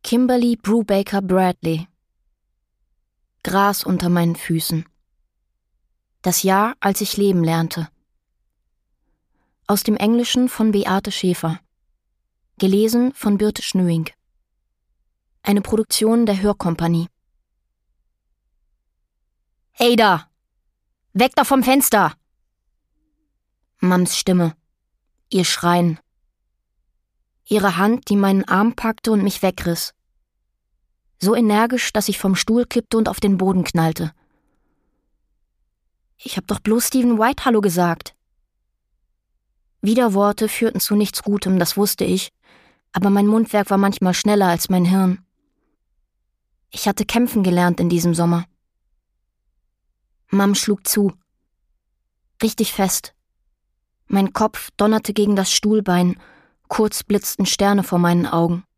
Kimberly Brubaker Bradley. Gras unter meinen Füßen. Das Jahr, als ich leben lernte. Aus dem Englischen von Beate Schäfer. Gelesen von Birte Schnöing. Eine Produktion der Hörkompanie. »Hey da! Weg da vom Fenster!« Mams Stimme. Ihr Schreien. Ihre Hand, die meinen Arm packte und mich wegriss. So energisch, dass ich vom Stuhl kippte und auf den Boden knallte. Ich hab doch bloß Stephen White Hallo gesagt. Widerworte führten zu nichts Gutem, das wusste ich, aber mein Mundwerk war manchmal schneller als mein Hirn. Ich hatte kämpfen gelernt in diesem Sommer. Mom schlug zu. Richtig fest. Mein Kopf donnerte gegen das Stuhlbein, kurz blitzten Sterne vor meinen Augen.